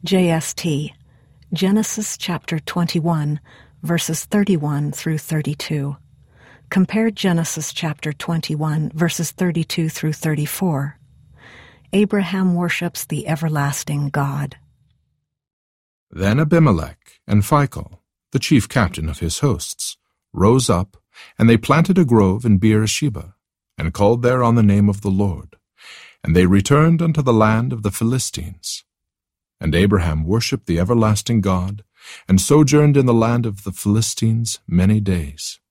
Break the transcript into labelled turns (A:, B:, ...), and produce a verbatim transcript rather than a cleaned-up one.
A: J S T, Genesis chapter twenty-one, verses thirty-one through thirty-two. Compare Genesis chapter twenty-one, verses thirty-two through thirty-four. Abraham worships the everlasting God.
B: Then Abimelech and Phicol, the chief captain of his hosts, rose up, and they planted a grove in Beersheba, and called there on the name of the Lord. And they returned unto the land of the Philistines. And Abraham worshipped the everlasting God, and sojourned in the land of the Philistines many days.